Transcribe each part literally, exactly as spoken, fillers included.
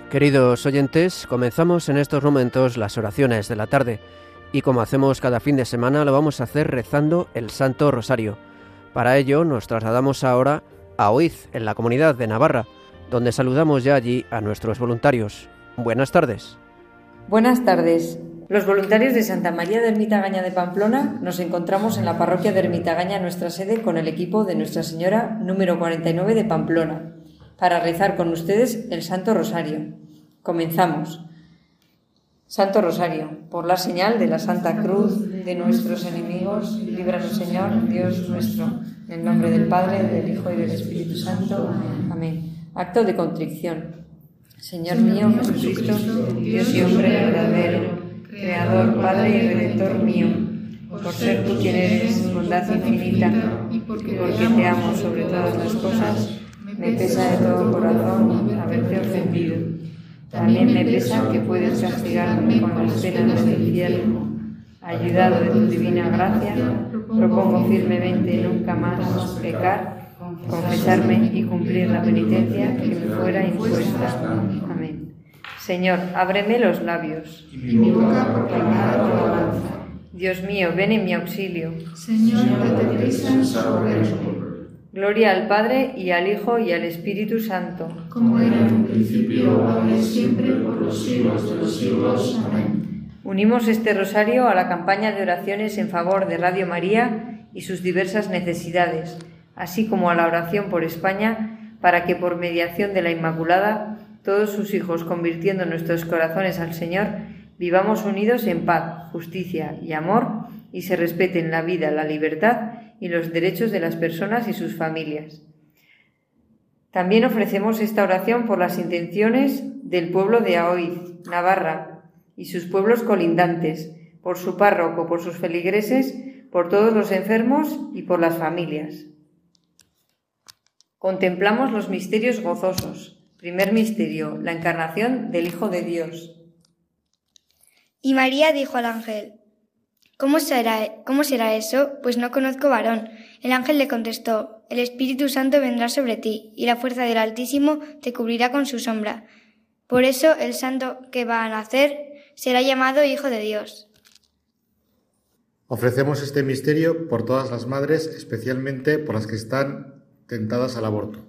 Queridos oyentes, comenzamos en estos momentos las oraciones de la tarde y como hacemos cada fin de semana lo vamos a hacer rezando el Santo Rosario. Para ello nos trasladamos ahora a Oiz, en la Comunidad de Navarra, donde saludamos ya allí a nuestros voluntarios. Buenas tardes. Buenas tardes. Los voluntarios de Santa María de Ermitagaña de Pamplona nos encontramos en la parroquia de Ermitagaña, nuestra sede, con el equipo de Nuestra Señora número cuarenta y nueve de Pamplona, para rezar con ustedes el Santo Rosario. Comenzamos. Santo Rosario, por la señal de la Santa Cruz de nuestros enemigos, líbranos, Señor, Dios nuestro, en el nombre del Padre, del Hijo y del Espíritu Santo. Amén. Acto de contrición. Señor mío, Jesucristo, Dios y hombre verdadero, Creador, Padre y Redentor mío, por ser tú quien eres bondad infinita y porque te amo sobre todas las cosas, me pesa de todo corazón haberte ofendido. También me pesa que puedes castigarme con las penas del infierno. Ayudado de tu divina gracia, propongo firmemente nunca más pecar, confesarme y cumplir la penitencia que me fuera impuesta. Amén. Señor, ábreme los labios. Y mi boca proclamará tu alabanza. Dios mío, ven en mi auxilio. Señor, date prisa en socorrerme. Gloria al Padre, y al Hijo, y al Espíritu Santo. Como era en un principio, ahora y siempre, por los siglos de los siglos. Amén. Unimos este rosario a la campaña de oraciones en favor de Radio María y sus diversas necesidades, así como a la oración por España, para que por mediación de la Inmaculada, todos sus hijos, convirtiendo nuestros corazones al Señor, vivamos unidos en paz, justicia y amor, y se respeten la vida, la libertad y los derechos de las personas y sus familias. También ofrecemos esta oración por las intenciones del pueblo de Aoiz, Navarra, y sus pueblos colindantes, por su párroco, por sus feligreses, por todos los enfermos y por las familias. Contemplamos los misterios gozosos. Primer misterio, la encarnación del Hijo de Dios. Y María dijo al ángel: ¿Cómo será, ¿Cómo será eso? Pues no conozco varón. El ángel le contestó: El Espíritu Santo vendrá sobre ti, y la fuerza del Altísimo te cubrirá con su sombra. Por eso el santo que va a nacer será llamado Hijo de Dios. Ofrecemos este misterio por todas las madres, especialmente por las que están tentadas al aborto.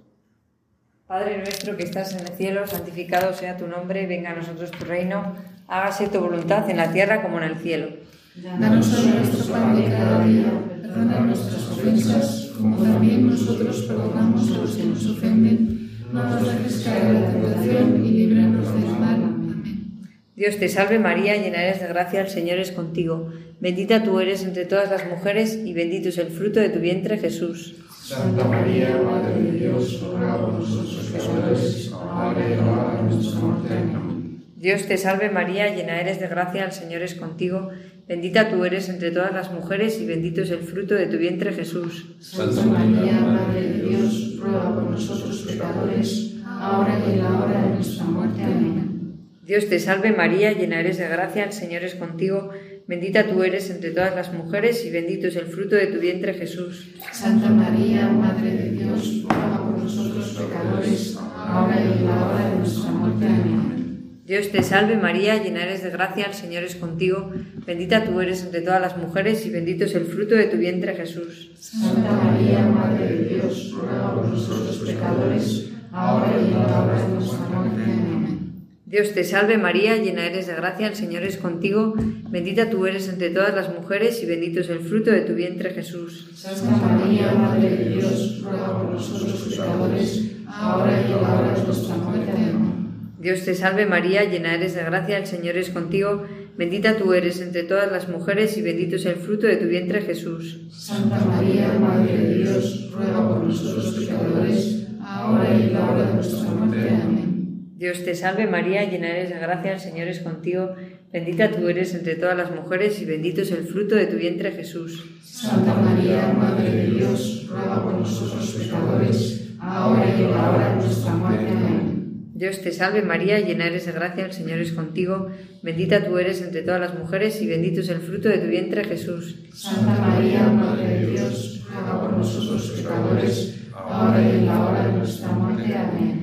Padre nuestro que estás en el cielo, santificado sea tu nombre, venga a nosotros tu reino, hágase tu voluntad en la tierra como en el cielo. Danos hoy nuestro pan de cada día, perdona nuestras ofensas, como también nosotros perdonamos a los que nos ofenden. No nos dejes caer en la tentación y líbranos del mal. Amén. Dios te salve María, llena eres de gracia, el Señor es contigo. Bendita tú eres entre todas las mujeres y bendito es el fruto de tu vientre, Jesús. Santa María, Madre de Dios, ruega por nosotros pecadores, ahora y en la hora de nuestra muerte. Amén. Dios te salve María, llena eres de gracia, el Señor es contigo. Bendita tú eres entre todas las mujeres y bendito es el fruto de tu vientre, Jesús. Santa María, Madre de Dios, ruega por nosotros pecadores, ahora y en la hora de nuestra muerte. Amén. Dios te salve María, llena eres de gracia, el Señor es contigo. Bendita tú eres entre todas las mujeres y bendito es el fruto de tu vientre, Jesús. Santa María, Madre de Dios, ruega por nosotros pecadores, ahora y en la hora de nuestra muerte. Amén. Dios te salve María, llena eres de gracia, el Señor es contigo. Bendita tú eres entre todas las mujeres y bendito es el fruto de tu vientre, Jesús. Santa María, Madre de Dios, ruega por nosotros pecadores, ahora y en la hora de nuestra muerte. Amén. Dios te salve María, llena eres de gracia, el Señor es contigo. Bendita tú eres entre todas las mujeres y bendito es el fruto de tu vientre, Jesús. Santa María, Madre de Dios, ruega por nosotros pecadores, ahora y en la hora de nuestra muerte. Amén. Dios te salve María, llena eres de gracia, el Señor es contigo. Bendita tú eres entre todas las mujeres y bendito es el fruto de tu vientre, Jesús. Santa María, Madre de Dios, ruega por nosotros pecadores, ahora y en la hora de nuestra muerte. Amén. Dios te salve María, llena eres de gracia, el Señor es contigo. Bendita tú eres entre todas las mujeres y bendito es el fruto de tu vientre, Jesús. Santa María, Madre de Dios, ruega por nosotros pecadores, ahora y en la hora de nuestra muerte. Amén. Dios te salve María, llena eres de gracia, el Señor es contigo. Bendita tú eres entre todas las mujeres y bendito es el fruto de tu vientre, Jesús. Santa María, Madre de Dios, ruega por nosotros pecadores, ahora y en la hora de nuestra muerte. Amén.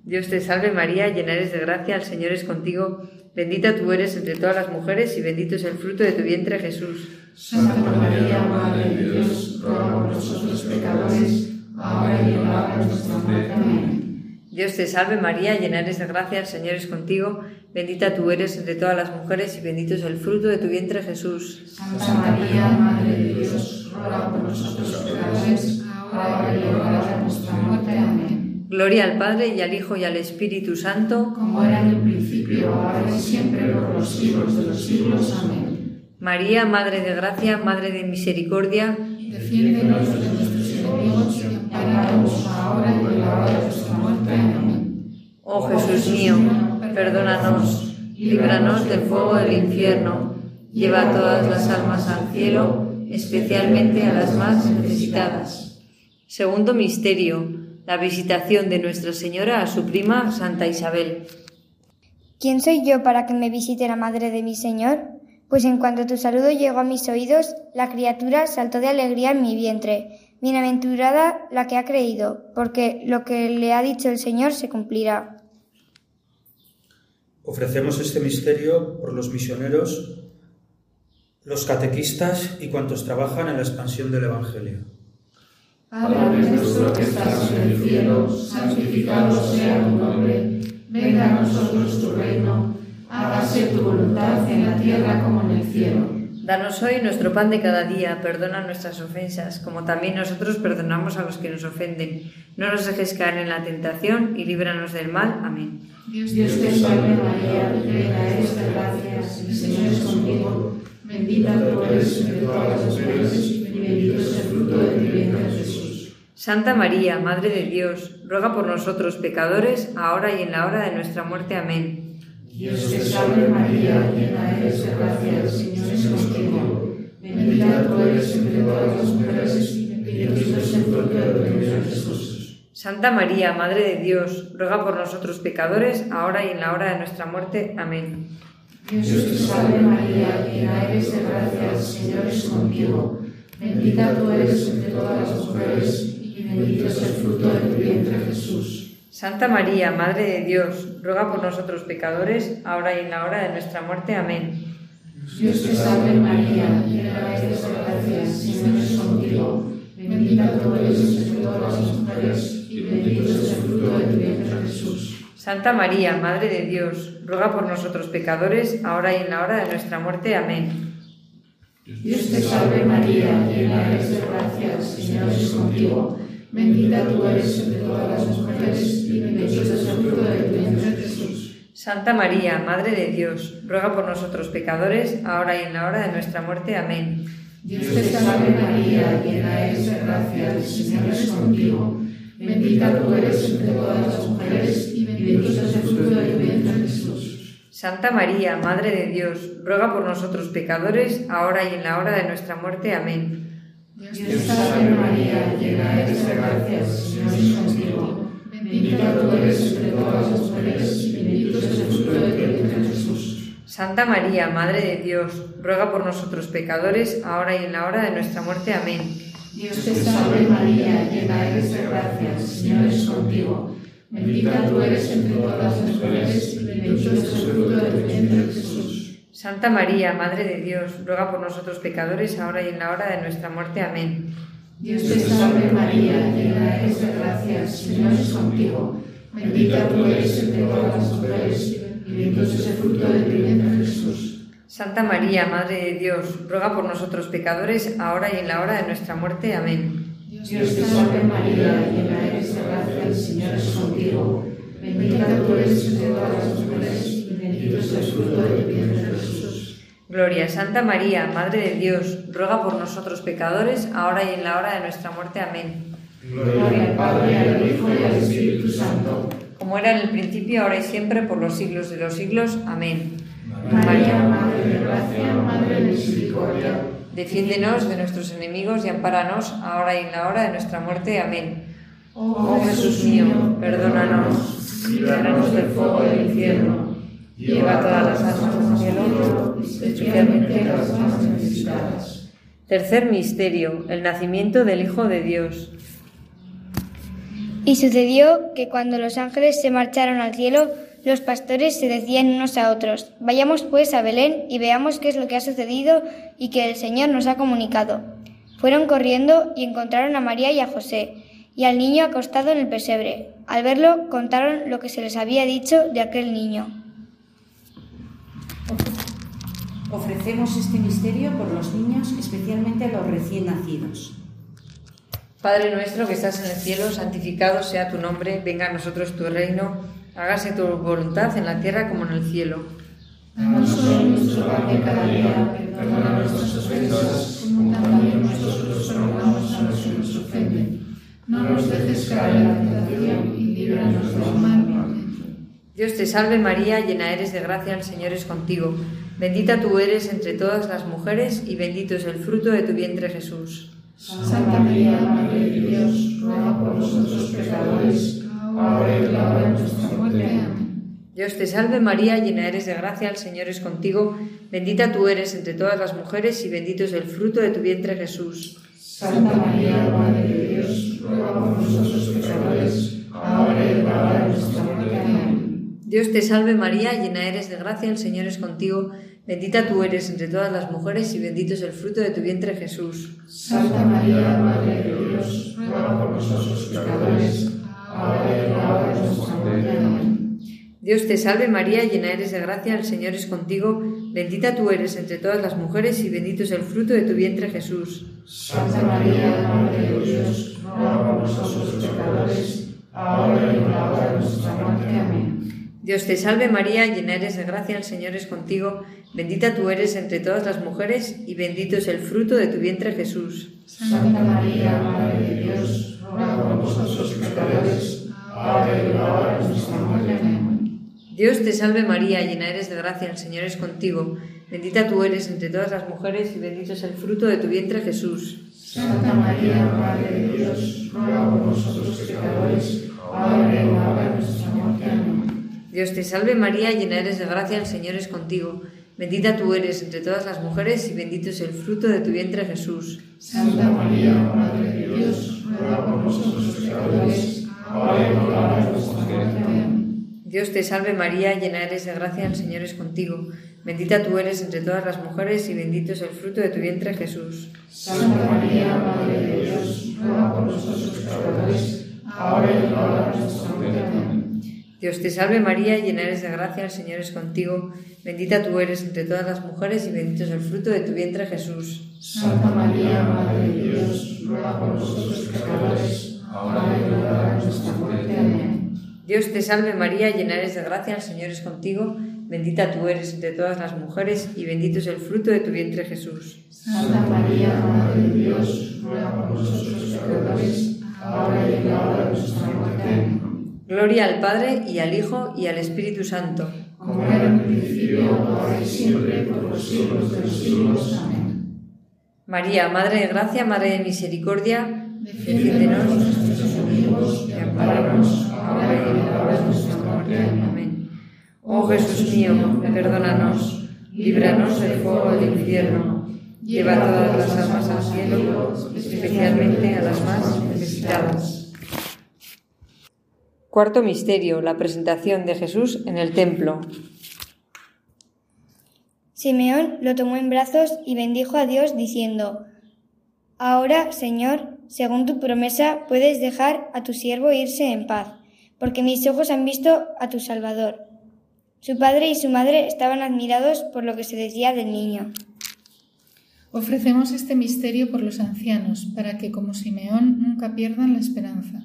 Dios te salve María, llena eres de gracia, el Señor es contigo. Bendita tú eres entre todas las mujeres y bendito es el fruto de tu vientre, Jesús. Santa María, Madre de Dios, ruega por nosotros pecadores, ahora y en la hora de nuestra muerte. Amén. Dios te salve María, llena eres de gracia, el Señor es contigo. Bendita tú eres entre todas las mujeres y bendito es el fruto de tu vientre, Jesús. Santa María, Madre de Dios, ruega por nosotros pecadores, ahora y en la hora de nuestra muerte. Amén. Gloria al Padre, y al Hijo, y al Espíritu Santo, como era en el principio, ahora y siempre, por los siglos de los siglos. Amén. María, Madre de Gracia, Madre de Misericordia, defiéndenos de nuestros enemigos y ampáranos ahora y en la hora de nuestra muerte. Amén. Oh Jesús mío, perdónanos, líbranos del fuego del infierno, lleva todas las almas al cielo, especialmente a las más necesitadas. Segundo misterio: la visitación de Nuestra Señora a su prima Santa Isabel. ¿Quién soy yo para que me visite la madre de mi Señor? Pues en cuanto tu saludo llegó a mis oídos, la criatura saltó de alegría en mi vientre. Bienaventurada la que ha creído, porque lo que le ha dicho el Señor se cumplirá. Ofrecemos este misterio por los misioneros, los catequistas y cuantos trabajan en la expansión del Evangelio. Padre nuestro que estás en el cielo, santificado sea tu nombre. Venga a nosotros tu reino. Hágase tu voluntad en la tierra como en el cielo. Danos hoy nuestro pan de cada día. Perdona nuestras ofensas, como también nosotros perdonamos a los que nos ofenden. No nos dejes caer en la tentación y líbranos del mal. Amén. Dios te salve María, llena eres de gracia, el Señor es contigo. Bendita tú eres entre todas las mujeres y bendito es el fruto de tu vientre, Jesús. Santa María, Madre de Dios, ruega por nosotros pecadores, ahora y en la hora de nuestra muerte. Amén. Dios te salve María, llena eres de gracia, el Señor es contigo. Bendita tú eres entre todas las mujeres y bendito es el fruto de tu vientre, Jesús. Santa María, Madre de Dios, ruega por nosotros pecadores, ahora y en la hora de nuestra muerte. Amén. Dios te salve María, llena eres de gracia, el Señor es contigo. Bendita tú eres entre todas las mujeres y bendito es el fruto de tu vientre, Jesús. Santa María, Madre de Dios, ruega por nosotros pecadores, ahora y en la hora de nuestra muerte. Amén. Dios te salve María, llena eres de gracia, el Señor es contigo. Bendita tú eres entre todas las mujeres y bendito es el fruto de tu vientre, Jesús. Santa María, Madre de Dios, ruega por nosotros pecadores, ahora y en la hora de nuestra muerte. Amén. Dios te salve María, llena eres de gracia, el Señor es contigo. Bendita tú eres entre todas las mujeres y bendito es el fruto de tu vientre, Jesús. Santa María, Madre de Dios, ruega por nosotros pecadores, ahora y en la hora de nuestra muerte. Amén. Dios te salve María, llena eres de gracia, el Señor es contigo. Bendita tú eres entre todas las mujeres y bendito es el fruto de tu vientre, Jesús. Santa María, Madre de Dios, ruega por nosotros pecadores, ahora y en la hora de nuestra muerte. Amén. Dios te salve María, llena eres de gracia, el Señor es contigo. Bendita tú eres entre todas las mujeres y bendito es el fruto de tu vientre, Jesús. Santa María, Madre de Dios, ruega por nosotros pecadores, ahora y en la hora de nuestra muerte. Amén. Dios te salve María, llena eres de gracia, el Señor es contigo. Bendita tú eres entre todas las mujeres y bendito es el fruto de tu vientre, Jesús. Santa María, Madre de Dios, ruega por nosotros pecadores, ahora y en la hora de nuestra muerte. Amén. Dios te salve María, llena eres de gracia, el Señor es contigo. Bendita tú eres entre todas las mujeres y bendito es el fruto de tu vientre, Jesús. Santa María, Madre de Dios, ruega por nosotros pecadores, ahora y en la hora de nuestra muerte. Amén. Dios te salve María, llena eres de gracia, el Señor es contigo. Bendita tú eres entre todas las mujeres y bendito es el fruto de tu vientre, Jesús. Gloria. Santa María, Madre de Dios, ruega por nosotros pecadores, ahora y en la hora de nuestra muerte. Amén. Gloria al Padre, al Hijo y al Espíritu Santo. Como era en el principio, ahora y siempre, por los siglos de los siglos. Amén. María, Madre de gracia, Madre de misericordia, defiéndenos de nuestros enemigos y ampáranos, ahora y en la hora de nuestra muerte. Amén. Oh Jesús mío, perdónanos, líbranos del fuego del infierno, lleva todas las almas al cielo, especialmente las más necesitadas. Tercer misterio, el nacimiento del Hijo de Dios. Y sucedió que cuando los ángeles se marcharon al cielo, los pastores se decían unos a otros: vayamos pues a Belén y veamos qué es lo que ha sucedido y que el Señor nos ha comunicado. Fueron corriendo y encontraron a María y a José, y al niño acostado en el pesebre. Al verlo, contaron lo que se les había dicho de aquel niño. Ofrecemos este misterio por los niños, especialmente los recién nacidos. Padre nuestro que estás en el cielo, santificado sea tu nombre, venga a nosotros tu reino, hágase tu voluntad en la tierra como en el cielo. Danos hoy nuestro pan de cada día, perdona nuestras ofensas, como también nosotros perdonamos a los que nos ofenden. No nos dejes caer en la tentación y líbranos del mal. Amén. Dios te salve María, llena eres de gracia, el Señor es contigo. Bendita tú eres entre todas las mujeres y bendito es el fruto de tu vientre Jesús. Santa María, Madre de Dios, ruega por nosotros pecadores, ahora y en la hora de nuestra muerte. Amén. Dios te salve María, llena eres de gracia, el Señor es contigo. Bendita tú eres entre todas las mujeres y bendito es el fruto de tu vientre Jesús. Santa María, Madre de Dios, ruega por nosotros pecadores, ahora y en la hora de nuestra muerte. Amén. Dios te salve María, llena eres de gracia, el Señor es contigo. Bendita tú eres entre todas las mujeres y bendito es el fruto de tu vientre Jesús. Santa María, Madre de Dios, ruega por nosotros pecadores, ahora y en la hora de nuestra muerte. Amén. Dios te salve María, llena eres de gracia, el Señor es contigo. Bendita tú eres entre todas las mujeres y bendito es el fruto de tu vientre Jesús. Santa María, Madre de Dios, ruega por nosotros pecadores, ahora y en la hora de nuestra muerte. Amén. Dios te salve María, llena eres de gracia, el Señor es contigo. Bendita tú eres entre todas las mujeres y bendito es el fruto de tu vientre Jesús. Santa María, Madre de Dios, ruega por nosotros pecadores, ahora y en la hora de nuestra muerte. Amén. Dios te salve María, llena eres de gracia, el Señor es contigo. Bendita tú eres entre todas las mujeres y bendito es el fruto de tu vientre Jesús. Santa María, Madre de Dios, ruega por nosotros pecadores, ahora y en la hora de nuestra muerte. Amén. Dios te salve María, llena eres de gracia, el Señor es contigo. Bendita tú eres entre todas las mujeres y bendito es el fruto de tu vientre Jesús. Santa María, Madre de Dios, ruega por nosotros pecadores, ahora y en la hora de nuestra muerte. Amén. Dios te salve María, llena eres de gracia, el Señor es contigo. Bendita tú eres entre todas las mujeres y bendito es el fruto de tu vientre Jesús. Santa María, Madre de Dios, ruega por nosotros pecadores, ahora y en la hora de nuestra muerte. Amén. Dios te salve María, llena eres de gracia, el Señor es contigo. Bendita tú eres entre todas las mujeres y bendito es el fruto de tu vientre Jesús. Santa María, Madre de Dios, ruega por nosotros pecadores, ahora y en la hora de nuestra muerte. Amén. Dios te salve María, llena eres de gracia, el Señor es contigo. Bendita tú eres entre todas las mujeres y bendito es el fruto de tu vientre Jesús. Santa María, Madre de Dios, ruega por nosotros pecadores, ahora y en la hora de nuestra muerte. Amén. Gloria al Padre, y al Hijo, y al Espíritu Santo. Como era en el principio, ahora y siempre, por los siglos de los siglos. Amén. María, Madre de Gracia, Madre de Misericordia, defiéndenos de nuestros enemigos y ampáranos, ahora y en la hora de nuestra muerte. Amén. Oh Jesús mío, perdónanos, líbranos del fuego del infierno, lleva todas las almas al cielo, especialmente a las más necesitadas. Cuarto misterio, la presentación de Jesús en el templo. Simeón lo tomó en brazos y bendijo a Dios diciendo: Ahora, Señor, según tu promesa, puedes dejar a tu siervo irse en paz, porque mis ojos han visto a tu Salvador. Su padre y su madre estaban admirados por lo que se decía del niño. Ofrecemos este misterio por los ancianos, para que, como Simeón, nunca pierdan la esperanza.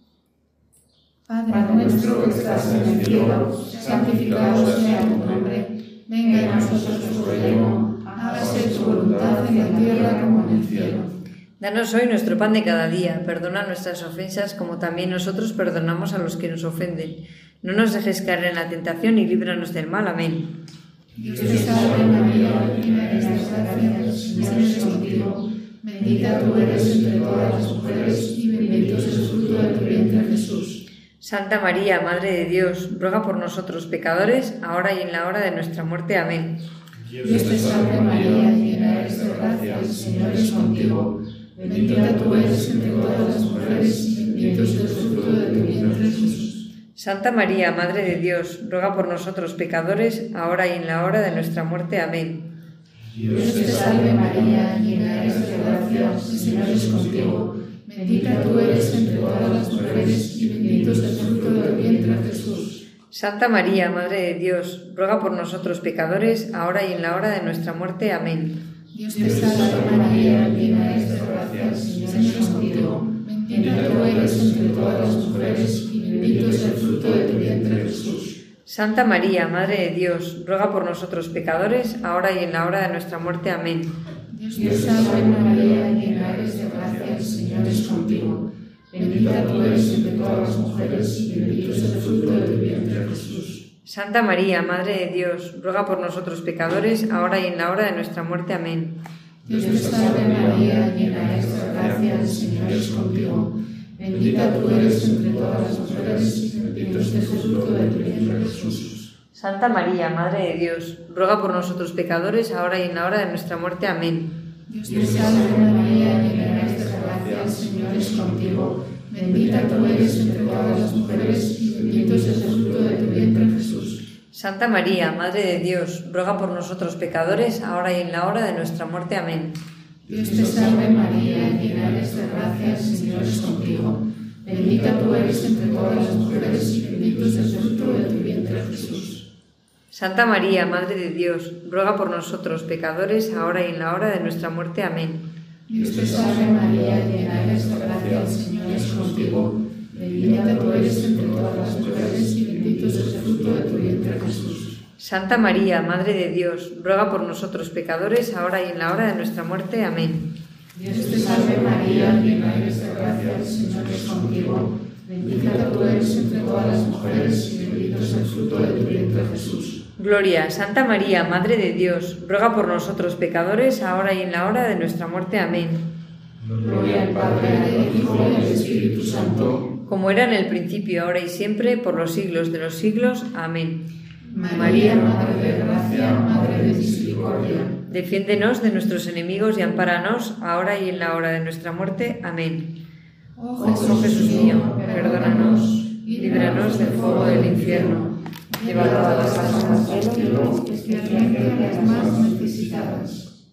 Padre nuestro que estás en el cielo, santificado sea tu nombre. Venga a nosotros tu reino, hágase tu voluntad en la tierra como en el cielo. Danos hoy nuestro pan de cada día, perdona nuestras ofensas como también nosotros perdonamos a los que nos ofenden. No nos dejes caer en la tentación y líbranos del mal. Amén. Dios te salve María, llena eres de gracia, el Señor es contigo. Bendita tú eres entre todas las mujeres y bendito es el fruto de tu vientre Jesús. Santa María, Madre de Dios, ruega por nosotros pecadores, ahora y en la hora de nuestra muerte. Amén. Dios te salve María, llena eres de gracia, el Señor es contigo. Bendita tú eres entre todas las mujeres y bendito es el fruto de tu Santa María, Madre de Dios, ruega por nosotros pecadores, ahora y en la hora de nuestra muerte. Amén. Dios te salve María, llena eres de gracia, el Señor es contigo. Bendita tú eres entre todas las mujeres y bendito es el fruto de tu vientre, Jesús. Santa María, Madre de Dios, ruega por nosotros pecadores, ahora y en la hora de nuestra muerte. Amén. Dios te salve María, llena eres de gracia, el Señor es contigo. Bendita tú eres entre todas las mujeres y bendito es el fruto de tu vientre, Jesús. Santa María, Madre de Dios, ruega por nosotros pecadores, ahora y en la hora de nuestra muerte. Amén. Dios te salve María, llena eres de gracia, el Señor es contigo. Bendita tú eres entre todas las mujeres y bendito es el fruto de tu vientre, Jesús. Santa María, Madre de Dios, ruega por nosotros pecadores, ahora y en la hora de nuestra muerte. Amén. Dios te salve María, llena eres de gracia, el Señor es contigo. Bendita tú eres entre todas las mujeres y bendito es el fruto de tu vientre, Jesús. Santa María, Madre de Dios, ruega por nosotros pecadores, ahora y en la hora de nuestra muerte. Amén. Dios te salve María, llena eres de gracia, el Señor es contigo. Bendita tú eres entre todas las mujeres y bendito es el fruto de tu vientre, Jesús. Santa María, Madre de Dios, ruega por nosotros pecadores, ahora y en la hora de nuestra muerte. Amén. Dios te salve María, llena eres de gracia, el Señor es contigo. Bendita tú eres entre todas las mujeres y bendito es el fruto de tu vientre, Jesús. Santa María, Madre de Dios, ruega por nosotros pecadores, ahora y en la hora de nuestra muerte. Amén. Dios te salve María, llena eres de gracia, el Señor es contigo. Bendita tú eres entre todas las mujeres y bendito es el fruto de tu vientre, Jesús. Santa María, Madre de Dios, ruega por nosotros pecadores, ahora y en la hora de nuestra muerte. Amén. Dios te salve María, llena eres de gracia, el Señor es contigo. Bendita tú eres entre todas las mujeres y bendito es el fruto de tu vientre, Jesús. Gloria, Santa María, Madre de Dios, ruega por nosotros pecadores, ahora y en la hora de nuestra muerte. Amén. Gloria al Padre, al Hijo y al Espíritu Santo, como era en el principio, ahora y siempre, por los siglos de los siglos. Amén. María, Madre de gracia, Madre de misericordia, defiéndenos de nuestros enemigos y ampáranos, ahora y en la hora de nuestra muerte. Amén. Oh Oh Jesús mío, perdónanos, líbranos del fuego del infierno, lleva todas las almas al cielo, especialmente las más necesitadas.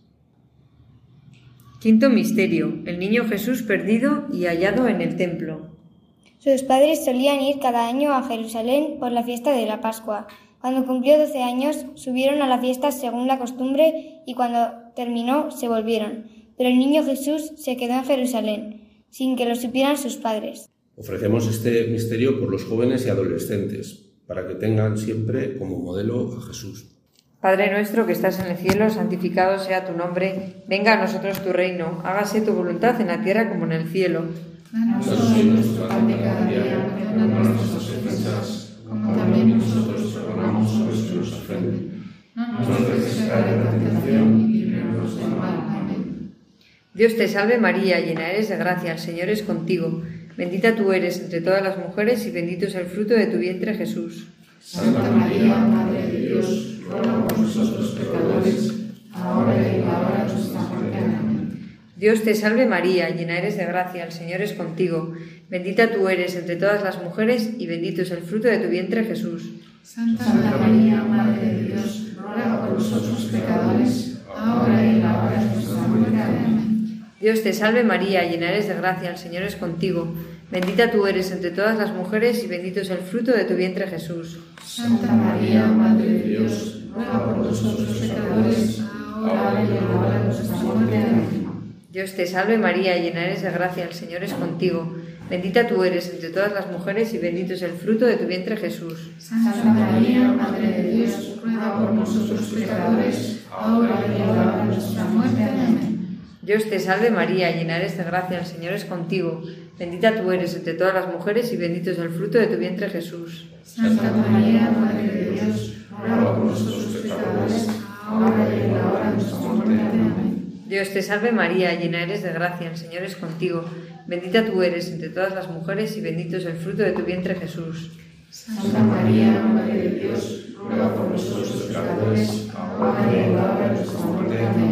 Quinto misterio: el niño Jesús perdido y hallado en el templo. Sus padres solían ir cada año a Jerusalén por la fiesta de la Pascua. Cuando cumplió doce años, subieron a la fiesta según la costumbre y cuando terminó se volvieron. Pero el niño Jesús se quedó en Jerusalén, sin que lo supieran sus padres. Ofrecemos este misterio por los jóvenes y adolescentes, para que tengan siempre como modelo a Jesús. Padre nuestro que estás en el cielo, santificado sea tu nombre. Venga a nosotros tu reino, hágase tu voluntad en la tierra como en el cielo. Danos hoy nuestro pan de cada día, perdona nuestras ofensas, como también nosotros perdonamos a los que nos ofenden. No nos dejes caer en la tentación y líbranos del mal. Amén. Dios te salve María, llena eres de gracia, el Señor es contigo. Bendita tú eres entre todas las mujeres y bendito es el fruto de tu vientre, Jesús. Santa María, Madre de Dios, ruega por nosotros pecadores, ahora y en la hora de nuestra muerte. Amén. Dios te salve María, llena eres de gracia, el Señor es contigo. Bendita tú eres entre todas las mujeres y bendito es el fruto de tu vientre, Jesús. Santa María, Madre de Dios, ruega por nosotros pecadores, ahora y en la hora de nuestra muerte. Amén. Dios te salve María, llena eres de gracia, el Señor es contigo. Bendita tú eres entre todas las mujeres y bendito es el fruto de tu vientre, Jesús. Santa María, Madre de Dios, ruega por nosotros pecadores, ahora y en la hora de nuestra muerte. Amén. Dios te salve María, llena eres de gracia, el Señor es contigo. Bendita tú eres entre todas las mujeres y bendito es el fruto de tu vientre, Jesús. Santa María, Madre de Dios, ruega por nosotros pecadores, ahora y en la hora de nuestra muerte. Amén. Dios te salve María, llena eres de gracia, el Señor es contigo. Bendita tú eres entre todas las mujeres y bendito es el fruto de tu vientre, Jesús. Santa María, Madre de Dios, ruega por nosotros pecadores, ahora y en la hora de nuestra muerte. Amén. Dios te salve María, llena eres de gracia, el Señor es contigo. Bendita tú eres entre todas las mujeres y bendito es el fruto de tu vientre, Jesús. Santa María, Madre de Dios, ruega por nosotros pecadores, ahora y en la hora de nuestra muerte. Amén.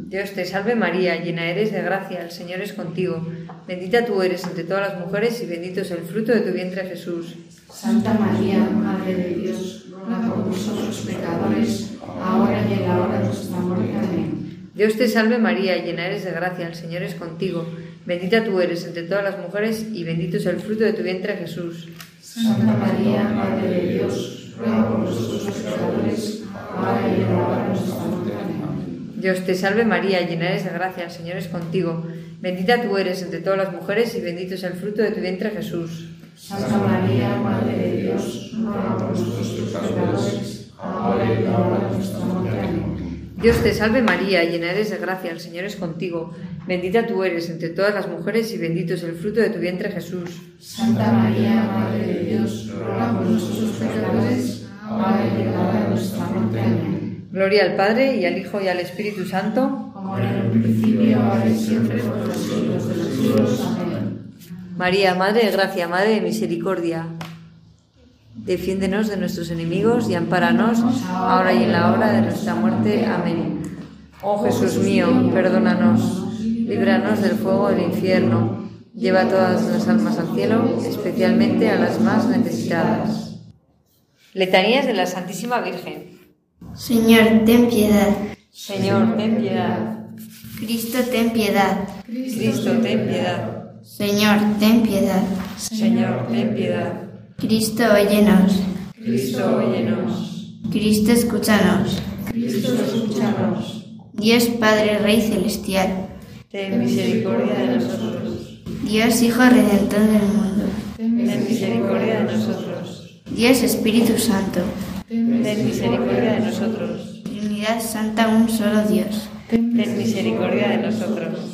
Dios te salve María, llena eres de gracia, el Señor es contigo. Bendita tú eres entre todas las mujeres y bendito es el fruto de tu vientre Jesús. Santa María, Madre de Dios, ruega por nosotros pecadores, ahora y en la hora de nuestra muerte. Amén. Dios te salve María, llena eres de gracia, el Señor es contigo. Bendita tú eres entre todas las mujeres y bendito es el fruto de tu vientre Jesús. Santa María, Madre de Dios, ruega por nosotros pecadores, ahora y en la hora de nuestra muerte. Amén. Dios te salve María, llena eres de gracia, el Señor es contigo. Bendita tú eres entre todas las mujeres y bendito es el fruto de tu vientre Jesús. Santa María, Madre de Dios, ruega por nosotros pecadores, ahora y en la hora de nuestra muerte. Amén. Dios te salve María, llena eres de gracia, el Señor es contigo. Bendita tú eres entre todas las mujeres y bendito es el fruto de tu vientre Jesús. Santa María, Madre de Dios, ruega por nosotros pecadores, ahora y en la hora de nuestra muerte. Amén. Gloria al Padre, y al Hijo, y al Espíritu Santo. Como en el principio, ahora y siempre, por los siglos de los siglos. Amén. María, Madre de gracia, Madre de misericordia, defiéndenos de nuestros enemigos y ampáranos ahora y en la hora de nuestra muerte. Amén. Oh Jesús mío, perdónanos, líbranos del fuego del infierno, lleva todas las almas al cielo, especialmente a las más necesitadas. Letanías de la Santísima Virgen. Señor, ten piedad. Señor, ten piedad. Cristo, ten piedad. Cristo, ten piedad. Señor, ten piedad. Señor, ten piedad. Cristo, óyenos. Cristo, óyenos. Cristo, escúchanos. Cristo, escúchanos. Dios Padre, Rey Celestial. Ten misericordia de nosotros. Dios Hijo Redentor del mundo. Ten misericordia de nosotros. Dios Espíritu Santo. Ten misericordia de nosotros. Trinidad Santa, un solo Dios. Ten misericordia de nosotros.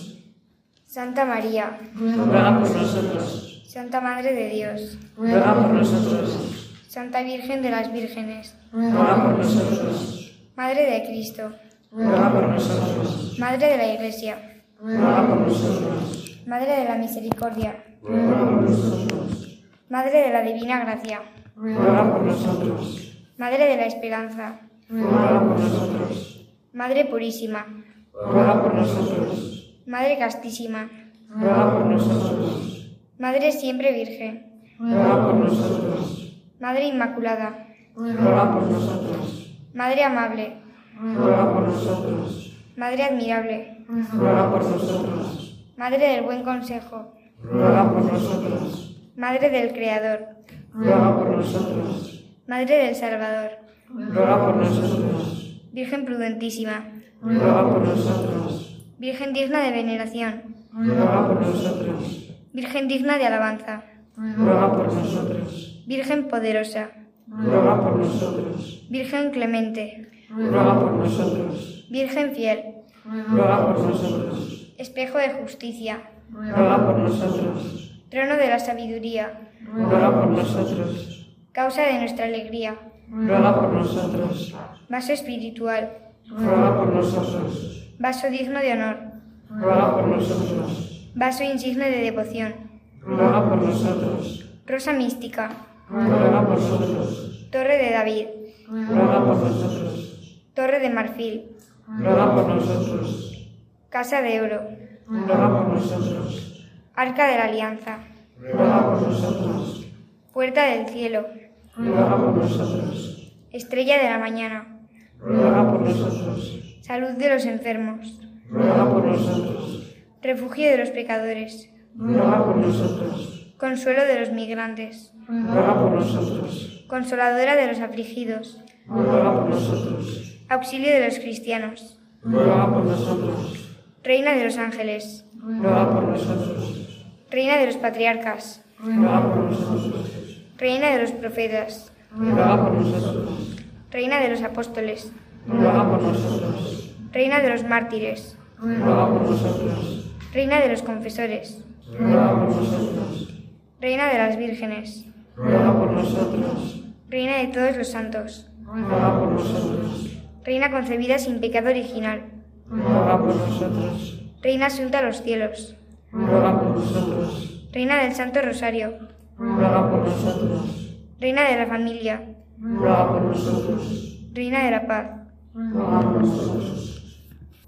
Santa María, ruega por nosotros. Santa Madre de Dios, ruega por nosotros. Santa Virgen de las Vírgenes, ruega por nosotros. Madre de Cristo, ruega por nosotros. Madre de la Iglesia, ruega por nosotros. Madre de la Misericordia, ruega por nosotros. Madre de la Divina Gracia, ruega por nosotros. Madre de la Esperanza, ruega por nosotros. Madre Purísima, ruega por nosotros. Madre Castísima, ruega por nosotros. Madre Siempre Virgen, ruega por nosotros. Madre Inmaculada, ruega por nosotros. Madre Amable, ruega por nosotros. Madre Admirable, ruega por nosotros. Madre del Buen Consejo, ruega por nosotros. Madre del Creador, ruega por nosotros. Madre del Salvador, ruega por nosotros. Virgen Prudentísima, ruega por nosotros. Virgen digna de veneración, ruega por nosotros. Virgen digna de alabanza, ruega por nosotros. Virgen poderosa, ruega por nosotros. Virgen clemente, ruega por nosotros. Virgen fiel, ruega por nosotros. espejo de justicia, ruega por nosotros. trono de la sabiduría, ruega por nosotros. causa de nuestra alegría, ruega por nosotros. vaso espiritual, ruega por nosotros. vaso digno de honor, ruega por nosotros. vaso insigne de devoción, ruega por nosotros. rosa mística, ruega por nosotros. torre de David, ruega por nosotros. torre de marfil, ruega por nosotros. casa de oro, ruega por nosotros. arca de la alianza, ruega por nosotros. puerta del cielo, ruega por nosotros. estrella de la mañana, ruega por nosotros. salud de los enfermos, ruega por nosotros. refugio de los pecadores, ruega por nosotros. consuelo de los migrantes, ruega por nosotros. consoladora de los afligidos, ruega por nosotros. auxilio de los cristianos, ruega por nosotros. reina de los ángeles, ruega por nosotros. reina de los patriarcas, ruega por nosotros. reina de los profetas, ruega por nosotros. reina de los apóstoles, ruega por nosotros. reina de los mártires, ruega por nosotros. reina de los confesores, ruega por nosotros. reina de las vírgenes, ruega por nosotros. reina de todos los santos, ruega por nosotros. reina concebida sin pecado original, ruega por nosotros. reina asunta a los cielos, ruega por nosotros. reina del Santo Rosario, ruega por nosotros. reina de la familia, ruega por nosotros. reina de la paz. ruega por nosotros.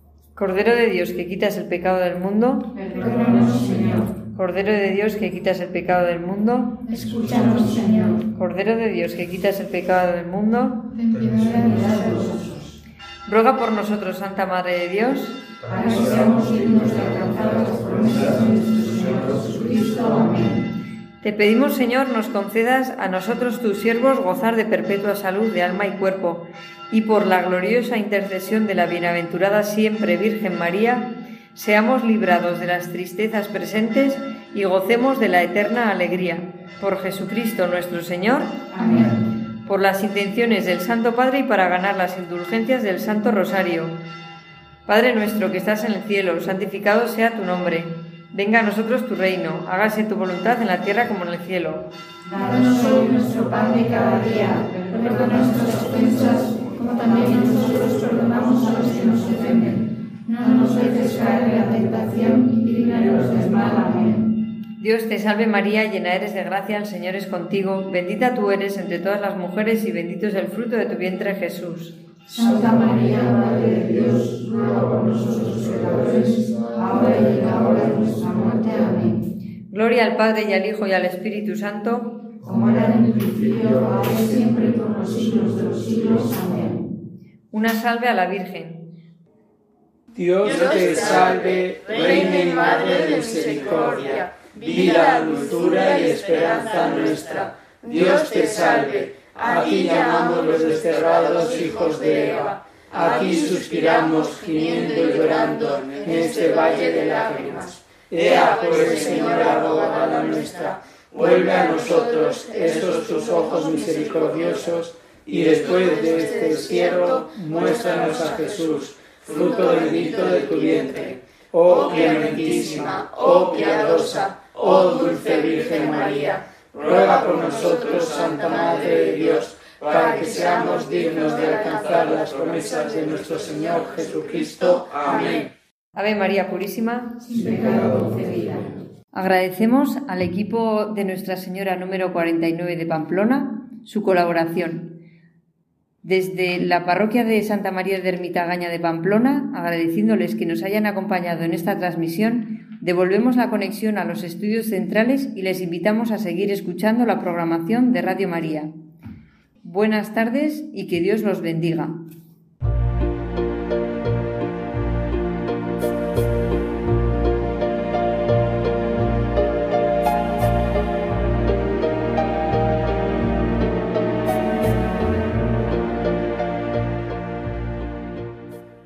Cordero de Dios, que quitas el pecado del mundo, Perdónanos, Señor. Cordero de Dios, que quitas el pecado del mundo, Escúchanos, Señor. Cordero de Dios, que quitas el pecado del mundo, ten piedad de nosotros. ruega por nosotros, Santa Madre de Dios, Para que seamos dignos de alcanzar las promesas de nuestro Señor Jesucristo. Amén. Te pedimos, Señor, nos concedas a nosotros, tus siervos, gozar de perpetua salud de alma y cuerpo, y por la gloriosa intercesión de la bienaventurada siempre Virgen María, seamos librados de las tristezas presentes y gocemos de la eterna alegría. Por Jesucristo nuestro Señor. Amén. Por las intenciones del Santo Padre y para ganar las indulgencias del Santo Rosario. Padre nuestro que estás en el cielo, santificado sea tu nombre. Venga a nosotros tu reino, hágase tu voluntad en la tierra como en el cielo. Danos hoy nuestro pan de cada día, perdona nuestras ofensas, como también nosotros perdonamos a los que nos ofenden. No nos dejes caer en la tentación y líbranos del mal. Amén. Dios te salve María, llena eres de gracia, el Señor es contigo, bendita tú eres entre todas las mujeres y bendito es el fruto de tu vientre Jesús. Santa María, Madre de Dios, ruega por nosotros pecadores, ahora y en la hora de nuestra muerte. Amén. Gloria al Padre y al Hijo y al Espíritu Santo, como era en el principio, ahora y siempre, por los siglos de los siglos. Amén. Una salve a la Virgen. Dios te salve, Reina y Madre de misericordia, vida, dulzura y esperanza nuestra. Dios te salve. Aquí llamamos los desterrados hijos de Eva. Aquí suspiramos, gimiendo y llorando en este valle de lágrimas. Ea pues, Señora abogada nuestra, vuelve a nosotros esos tus ojos misericordiosos, y después de este destierro, muéstranos a Jesús, fruto bendito de tu vientre. Oh clementísima, oh piadosa, oh dulce Virgen María, ruega por nosotros, Santa Madre de Dios, para que seamos dignos de alcanzar las promesas de nuestro Señor Jesucristo. Amén. Ave María Purísima, sin pecado concebida. Agradecemos al equipo de Nuestra Señora número cuarenta y nueve de Pamplona su colaboración. Desde la parroquia de Santa María de Ermitaña de Pamplona, agradeciéndoles que nos hayan acompañado en esta transmisión, devolvemos la conexión a los estudios centrales y les invitamos a seguir escuchando la programación de Radio María. Buenas tardes y que Dios los bendiga.